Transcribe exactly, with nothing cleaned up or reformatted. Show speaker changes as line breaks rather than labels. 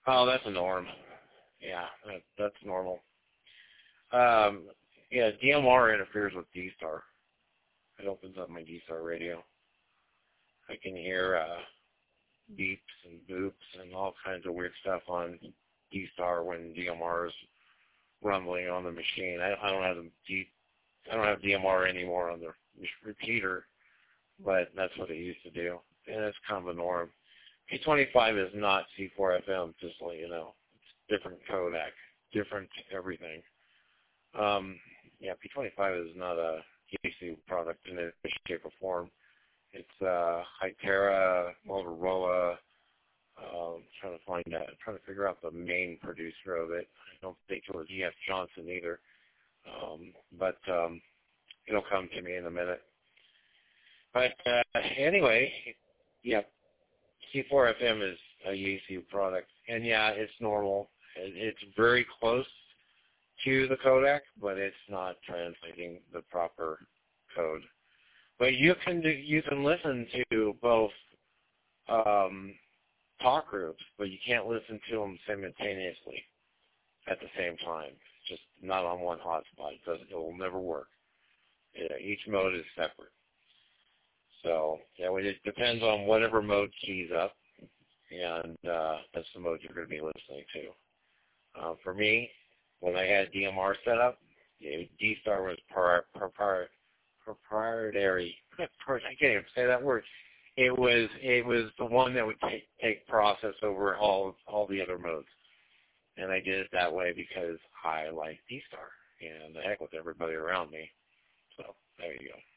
Oh, that's a norm. Yeah, that, that's normal. Um, yeah, D M R interferes with D-Star. It opens up my D-Star radio. I can hear uh, beeps and boops and all kinds of weird stuff on D-Star when D M R is rumbling on the machine. I, I don't have the D, I don't have D M R anymore on the repeater, but that's what it used to do, and it's kind of a norm. P twenty-five is not C four F M, just to let you know. It's different codec, different everything. Um, yeah, P twenty-five is not a K C product in any shape or form. It's uh, Hytera, Motorola. Uh, I'm trying to find that. I'm trying to figure out the main producer of it. I don't think it was E F Johnson either. Um, but um, it'll come to me in a minute. But uh, anyway, yeah, C four F M is a Yaesu product. And yeah, it's normal. It's very close to the codec, but it's not translating the proper code. But you can do, you can listen to both um, talk groups, but you can't listen to them simultaneously at the same time. Just not on one hotspot. It, doesn't, it will never work. Yeah, each mode is separate. So yeah, it depends on whatever mode keys up, and uh, that's the mode you're going to be listening to. Uh, for me, when I had D M R set up, D-Star was pri- pri- proprietary. I can't even say that word. It was it was the one that would take, take process over all all the other modes, and I did it that way because I like D-Star and the heck with everybody around me. So there you go.